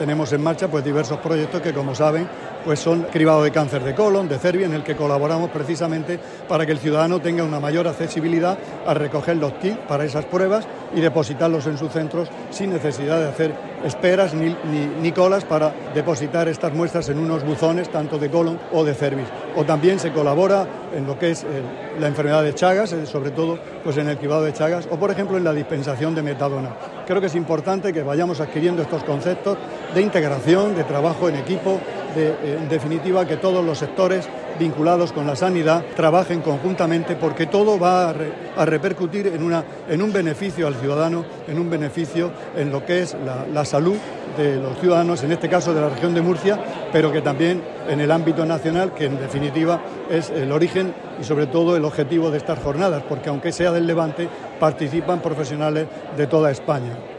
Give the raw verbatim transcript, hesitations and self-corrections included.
tenemos en marcha pues diversos proyectos que, como saben, pues son cribados de cáncer de colon, de cervix, en el que colaboramos precisamente para que el ciudadano tenga una mayor accesibilidad a recoger los kits para esas pruebas y depositarlos en sus centros sin necesidad de hacer esperas ni, ni, ni colas para depositar estas muestras en unos buzones tanto de colon o de cervix. O también se colabora en lo que es eh, la enfermedad de Chagas, eh, sobre todo pues en el cribado de Chagas, o por ejemplo en la dispensación de metadona. Creo que es importante que vayamos adquiriendo estos conceptos de integración, de trabajo en equipo, de, eh, en definitiva que todos los sectores vinculados con la sanidad trabajen conjuntamente, porque todo va a, re, a repercutir en, una, en un beneficio al ciudadano, en un beneficio en lo que es la, la salud de los ciudadanos, en este caso de la región de Murcia, pero que también en el ámbito nacional, que en definitiva es el origen y sobre todo el objetivo de estas jornadas, porque aunque sea del Levante, participan profesionales de toda España.